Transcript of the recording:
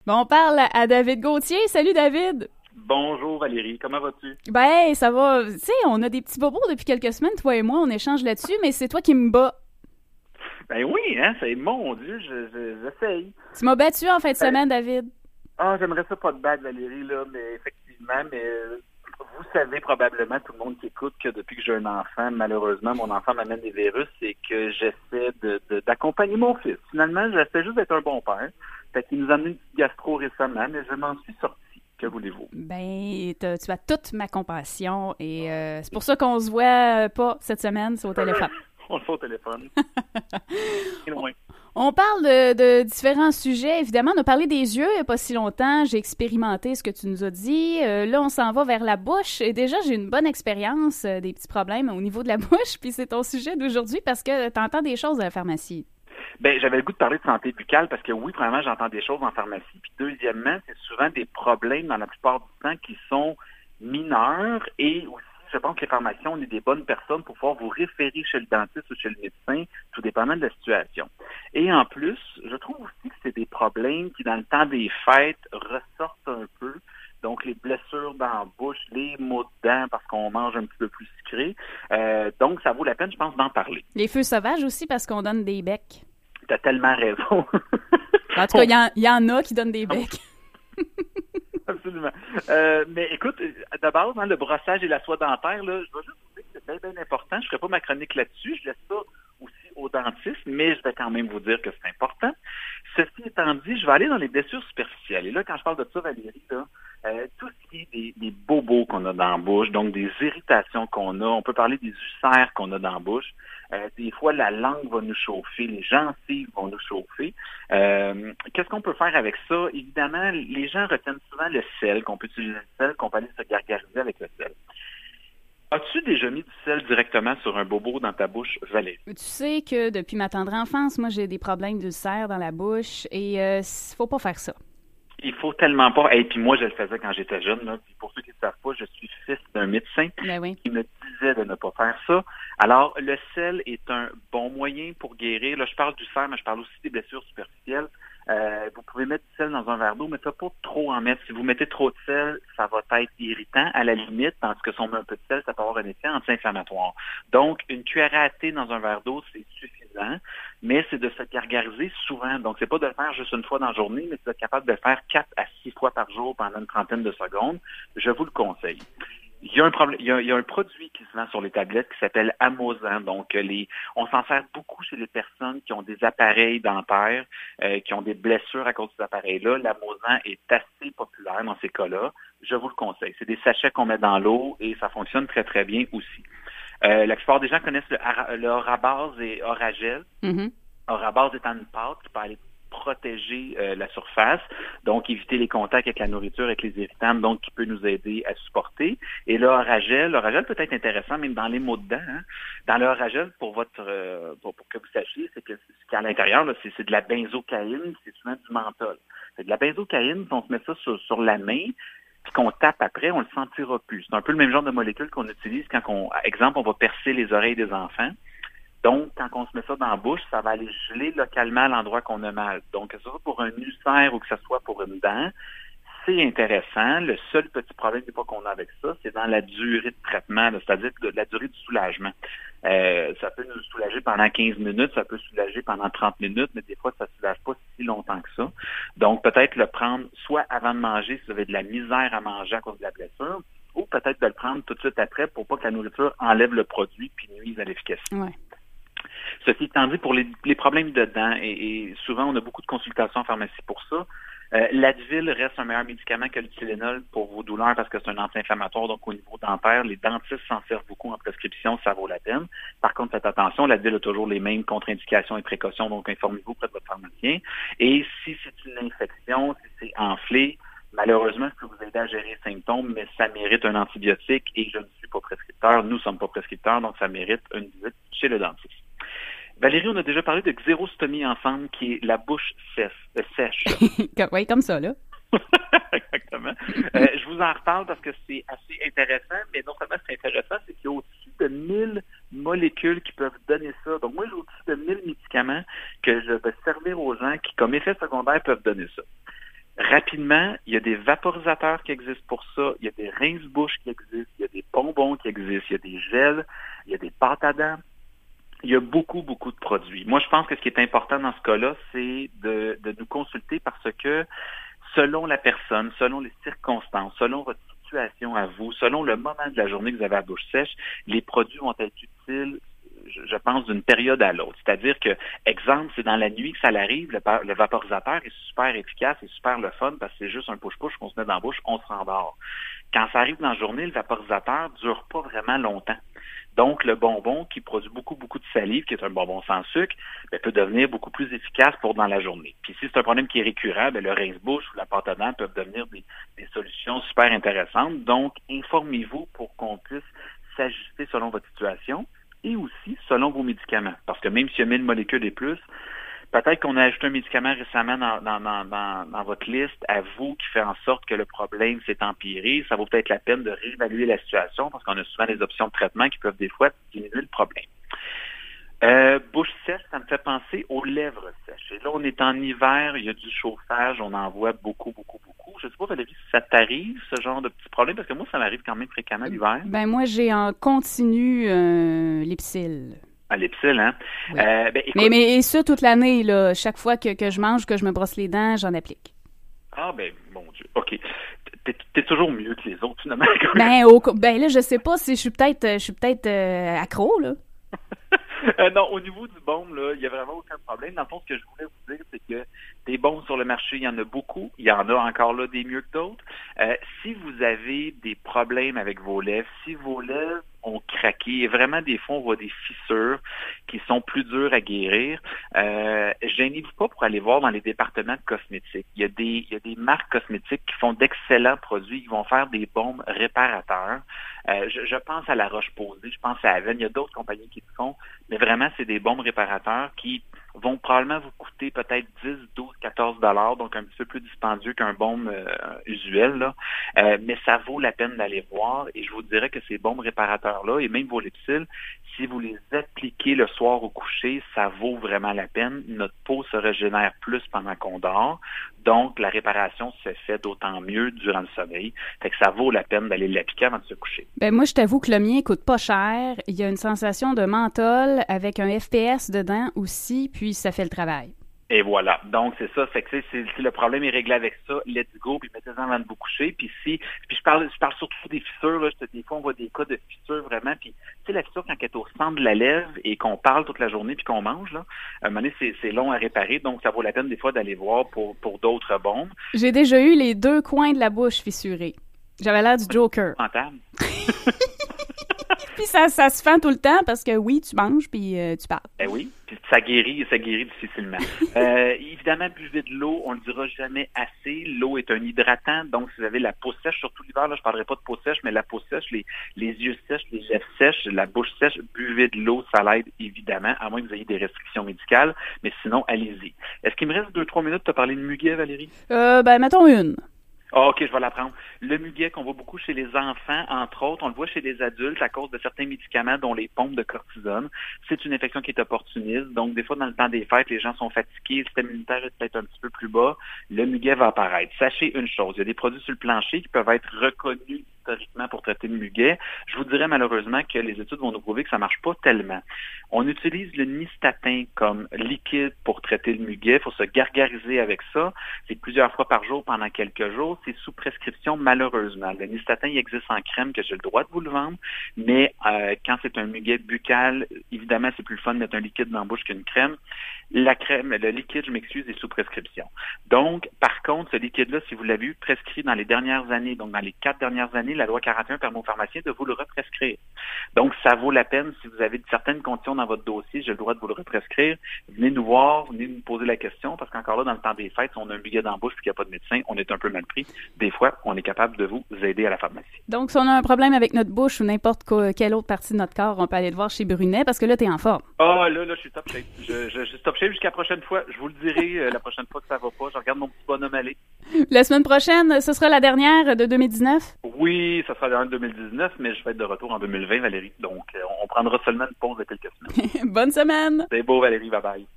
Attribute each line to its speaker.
Speaker 1: Bon, on parle à David Gauthier. Salut David!
Speaker 2: Bonjour Valérie, comment vas-tu?
Speaker 1: Ben, ça va. Tu sais, on a des petits bobos depuis quelques semaines, toi et moi, on échange là-dessus, mais c'est toi qui me bats.
Speaker 2: Ben oui, hein, c'est mon Dieu, j'essaye.
Speaker 1: Tu m'as battu en fin de
Speaker 2: Euh,
Speaker 1: semaine, David.
Speaker 2: J'aimerais ça pas de bague Valérie, là, mais effectivement, vous savez probablement, tout le monde qui écoute, que depuis que j'ai un enfant, malheureusement, mon enfant m'amène des virus et que j'essaie d'accompagner mon fils. Finalement, j'essaie juste d'être un bon père. Fait qu'il nous a amené une petite gastro récemment, mais je m'en suis sorti. Que voulez-vous?
Speaker 1: Ben, tu as toute ma compassion et c'est pour ça qu'on se voit pas cette semaine, c'est au téléphone.
Speaker 2: On le fait au téléphone. Et loin.
Speaker 1: On parle de différents sujets. Évidemment, on a parlé des yeux il n'y a pas si longtemps. J'ai expérimenté ce que tu nous as dit. Là, on s'en va vers la bouche. Et déjà, j'ai une bonne expérience des petits problèmes au niveau de la bouche. Puis c'est ton sujet d'aujourd'hui parce que tu entends des choses à la pharmacie.
Speaker 2: Ben, j'avais le goût de parler de santé buccale parce que oui, premièrement, j'entends des choses en pharmacie. Puis deuxièmement, c'est souvent des problèmes dans la plupart du temps qui sont mineurs et aussi, je pense que les pharmaciens, on est des bonnes personnes pour pouvoir vous référer chez le dentiste ou chez le médecin, tout dépendant de la situation. Et en plus, je trouve aussi que c'est des problèmes qui, dans le temps des fêtes, ressortent un peu. Donc, les blessures dans la bouche, les maux de dents parce qu'on mange un petit peu plus sucré. Donc, ça vaut la peine, je pense, d'en parler.
Speaker 1: Les feux sauvages aussi parce qu'on donne des becs.
Speaker 2: T'as tellement raison.
Speaker 1: En tout cas, il y en a qui donnent des becs.
Speaker 2: Absolument. Mais écoute, de base, hein, le brossage et la soie dentaire, là, je vais juste vous dire que c'est bien, bien important. Je ne ferai pas ma chronique là-dessus. Je laisse ça aussi aux dentistes, mais je vais quand même vous dire que c'est important. Ceci étant dit, je vais aller dans les blessures superficielles. Et là, quand je parle de ça, Valérie, là, tout ce qui est des bobos qu'on a dans la bouche, donc des irritations qu'on a, on peut parler des ulcères qu'on a dans la bouche. Des fois, la langue va nous chauffer, les gencives vont nous chauffer. Qu'est-ce qu'on peut faire avec ça? Évidemment, les gens retiennent souvent le sel, qu'on peut utiliser le sel, qu'on peut aller se gargariser avec le sel. As-tu déjà mis du sel directement sur un bobo dans ta bouche, Valérie?
Speaker 1: Tu sais que depuis ma tendre enfance, moi, j'ai des problèmes d'ulcères dans la bouche et faut pas faire ça.
Speaker 2: Il faut tellement pas. Et puis moi, je le faisais quand j'étais jeune. Là. Puis pour ceux qui ne savent pas, je suis fils d'un médecin
Speaker 1: Ben oui.
Speaker 2: qui me disait de ne pas faire ça. Alors, le sel est un bon moyen pour guérir. Là, je parle du cerf, mais je parle aussi des blessures superficielles. Vous pouvez mettre du sel dans un verre d'eau, mais ça pas trop en mettre. Si vous mettez trop de sel, ça va être irritant à la limite, tandis que si on met un peu de sel, ça peut avoir un effet anti-inflammatoire. Donc, une cuillère à thé dans un verre d'eau, c'est suffisant, mais c'est de se gargariser souvent. Donc, c'est pas de le faire juste une fois dans la journée, mais c'est d'être capable de le faire 4 à 6 fois par jour pendant une trentaine de secondes. Je vous le conseille. Il y a un problème, il y a un produit qui se vend sur les tablettes qui s'appelle Amosan. Donc, on s'en sert beaucoup chez les personnes qui ont des appareils dentaires, qui ont des blessures à cause de ces appareils-là. L'Amosan est assez populaire dans ces cas-là. Je vous le conseille. C'est des sachets qu'on met dans l'eau et ça fonctionne très, très bien aussi. La plupart des gens connaissent le Orabase et Oragel.
Speaker 1: Mhm.
Speaker 2: Orabase étant une pâte qui peut aller protéger la surface, donc éviter les contacts avec la nourriture, avec les irritants, donc qui peut nous aider à supporter. Et l'oragel peut être intéressant même dans les maux de dents. Hein. Dans l'oragel, pour que vous sachiez, c'est que ce qu'il y a à l'intérieur, là, c'est de la benzocaïne, c'est souvent du menthol. C'est de la benzocaïne, si on se met ça sur la main, puis qu'on tape après, on le sentira plus. C'est un peu le même genre de molécule qu'on utilise quand exemple, on va percer les oreilles des enfants. Donc, quand on se met ça dans la bouche, ça va aller geler localement à l'endroit qu'on a mal. Donc, que ce soit pour un ulcère ou que ce soit pour une dent, c'est intéressant. Le seul petit problème des fois qu'on a avec ça, c'est dans la durée de traitement, là, c'est-à-dire la durée du soulagement. Ça peut nous soulager pendant 15 minutes, ça peut soulager pendant 30 minutes, mais des fois, ça ne soulage pas si longtemps que ça. Donc, peut-être le prendre soit avant de manger si vous avez de la misère à manger à cause de la blessure, ou peut-être de le prendre tout de suite après pour pas que la nourriture enlève le produit puis nuise à l'efficacité.
Speaker 1: Ouais.
Speaker 2: Ceci étant dit, pour les problèmes de dents, et souvent on a beaucoup de consultations en pharmacie pour ça, l'Advil reste un meilleur médicament que le Tylenol pour vos douleurs parce que c'est un anti-inflammatoire, donc au niveau dentaire, les dentistes s'en servent beaucoup en prescription, ça vaut la peine. Par contre, faites attention, l'Advil a toujours les mêmes contre-indications et précautions, donc informez-vous auprès de votre pharmacien. Et si c'est une infection, si c'est enflé, malheureusement, je peux vous aider à gérer les symptômes, mais ça mérite un antibiotique et je ne suis pas prescripteur, nous ne sommes pas prescripteurs, donc ça mérite une visite chez le dentiste. Valérie, on a déjà parlé de xérostomie ensemble, qui est la bouche sèche.
Speaker 1: Oui, comme ça, là.
Speaker 2: Exactement. Je vous en reparle parce que c'est assez intéressant, mais non seulement c'est intéressant, c'est qu'il y a au-dessus de 1000 molécules qui peuvent donner ça. Donc moi, j'ai au-dessus de 1000 médicaments que je vais servir aux gens qui, comme effet secondaire, peuvent donner ça. Rapidement, il y a des vaporisateurs qui existent pour ça, il y a des rince-bouches qui existent, il y a des bonbons qui existent, il y a des gels, il y a des pâtes à dents. Il y a beaucoup, beaucoup de produits. Moi, je pense que ce qui est important dans ce cas-là, c'est de nous consulter parce que selon la personne, selon les circonstances, selon votre situation à vous, selon le moment de la journée que vous avez à la bouche sèche, les produits vont être utiles, je pense, d'une période à l'autre. C'est-à-dire que, exemple, c'est dans la nuit que ça arrive, le vaporisateur est super efficace et super le fun parce que c'est juste un push-push qu'on se met dans la bouche, on se rendort. Quand ça arrive dans la journée, le vaporisateur dure pas vraiment longtemps. Donc, le bonbon qui produit beaucoup, beaucoup de salive, qui est un bonbon sans sucre, peut devenir beaucoup plus efficace pour dans la journée. Puis si c'est un problème qui est récurrent, le rince-bouche ou la pâte à dents peuvent devenir des solutions super intéressantes. Donc, informez-vous pour qu'on puisse s'ajuster selon votre situation et aussi selon vos médicaments. Parce que même s'il y a 1000 molécules et plus, peut-être qu'on a ajouté un médicament récemment dans votre liste à vous qui fait en sorte que le problème s'est empiré. Ça vaut peut-être la peine de réévaluer la situation parce qu'on a souvent des options de traitement qui peuvent des fois diminuer le problème. Bouche sèche, ça me fait penser aux lèvres sèches. Et là, on est en hiver, il y a du chauffage, on en voit beaucoup, beaucoup, beaucoup. Je ne sais pas, Valérie, si ça t'arrive, ce genre de petits problèmes, parce que moi, ça m'arrive quand même fréquemment l'hiver.
Speaker 1: Ben moi, j'ai en continu Lipsil.
Speaker 2: À l'Epsil, hein?
Speaker 1: Oui. Écoute, mais ça, toute l'année, là, chaque fois que je mange, que je me brosse les dents, j'en applique.
Speaker 2: Ah, ben, mon Dieu. OK. T'es toujours mieux que les autres, finalement.
Speaker 1: Ben là, je sais pas si je suis peut-être accro, là.
Speaker 2: Non, au niveau du baume, là, il n'y a vraiment aucun problème. Dans le fond, ce que je voulais vous dire, c'est que des baumes sur le marché, il y en a beaucoup. Il y en a encore là des mieux que d'autres. Si vous avez des problèmes avec vos lèvres, si vos lèvres ont craqué, et vraiment des fois on voit des fissures qui sont plus dures à guérir, gênez-vous pas pour aller voir dans les départements de cosmétiques. Il y a des marques cosmétiques qui font d'excellents produits, qui vont faire des baumes réparateurs. Je pense à La Roche-Posay, je pense à Aven, il y a d'autres compagnies qui le font, mais vraiment c'est des baumes réparateurs qui vont probablement vous coûter peut-être 10, 12, 14 $, donc un petit peu plus dispendieux qu'un baume usuel, là. Mais ça vaut la peine d'aller voir et je vous dirais que ces baumes réparateurs-là et même vos Lipsil, si vous les appliquez le soir au coucher, ça vaut vraiment la peine. Notre peau se régénère plus pendant qu'on dort, donc la réparation se fait d'autant mieux durant le sommeil. Fait que ça vaut la peine d'aller l'appliquer avant de se coucher.
Speaker 1: Ben moi, je t'avoue que le mien coûte pas cher. Il y a une sensation de menthol avec un FPS dedans aussi, puis ça fait le travail.
Speaker 2: Et voilà. Donc, c'est ça. Fait que, si le problème est réglé avec ça, let's go, puis mettez-en avant de vous coucher. Puis je parle surtout des fissures, là. Des fois, on voit des cas de fissures vraiment. Puis, tu sais, la fissure, quand elle est au centre de la lèvre et qu'on parle toute la journée puis qu'on mange, là, à un moment donné, c'est long à réparer. Donc, ça vaut la peine, des fois, d'aller voir pour d'autres baumes.
Speaker 1: J'ai déjà eu les 2 coins de la bouche fissurés. J'avais l'air du Joker.
Speaker 2: Rentable.
Speaker 1: Puis ça se fend tout le temps parce que oui, tu manges puis tu parles.
Speaker 2: Ben oui, puis ça guérit difficilement. Évidemment, buvez de l'eau, on le dira jamais assez. L'eau est un hydratant, donc si vous avez la peau sèche, surtout l'hiver, là, je parlerai pas de peau sèche, mais la peau sèche, les yeux sèches, les lèvres sèches, la bouche sèche, buvez de l'eau, ça l'aide évidemment, à moins que vous ayez des restrictions médicales, mais sinon, allez-y. Est-ce qu'il me reste 2-3 minutes de te parler de muguet, Valérie?
Speaker 1: Ben, mettons une.
Speaker 2: Ah, OK, je vais l'apprendre. Le muguet qu'on voit beaucoup chez les enfants, entre autres, on le voit chez les adultes à cause de certains médicaments, dont les pompes de cortisone. C'est une infection qui est opportuniste. Donc, des fois, dans le temps des fêtes, les gens sont fatigués, le système immunitaire est peut-être un petit peu plus bas. Le muguet va apparaître. Sachez une chose, il y a des produits sur le plancher qui peuvent être reconnus historiquement pour traiter le muguet. Je vous dirais malheureusement que les études vont nous prouver que ça marche pas tellement. On utilise le nystatin comme liquide pour traiter le muguet. Il faut se gargariser avec ça. C'est plusieurs fois par jour pendant quelques jours. C'est sous prescription malheureusement. Le nystatin, il existe en crème que j'ai le droit de vous le vendre, mais quand c'est un muguet buccal, évidemment, c'est plus le fun de mettre un liquide dans la bouche qu'une crème. La crème, le liquide, je m'excuse, est sous prescription. Donc, par contre, ce liquide-là, si vous l'avez eu prescrit dans les dernières années, donc dans les 4 dernières années, la loi 41 permet aux pharmaciens de vous le represcrire. Donc, ça vaut la peine, si vous avez certaines conditions dans votre dossier, j'ai le droit de vous le represcrire. Venez nous voir, venez nous poser la question, parce qu'encore là, dans le temps des fêtes, si on a un muguet dans la bouche et qu'il n'y a pas de médecin, on est un peu mal pris. Des fois, on est capable de vous aider à la pharmacie.
Speaker 1: Donc, si on a un problème avec notre bouche ou n'importe quelle autre partie de notre corps, on peut aller le voir chez Brunet, parce que là, t'es en forme.
Speaker 2: Ah, là, je suis top shape. Je suis top shape jusqu'à la prochaine fois. Je vous le dirai la prochaine fois que ça va pas. Je regarde mon petit bonhomme aller.
Speaker 1: La semaine prochaine, ce sera la dernière de 2019?
Speaker 2: Oui, ça sera la dernière de 2019, mais je vais être de retour en 2020, Valérie. Donc, on prendra seulement une pause de quelques semaines.
Speaker 1: Bonne semaine!
Speaker 2: C'est beau, Valérie. Bye-bye.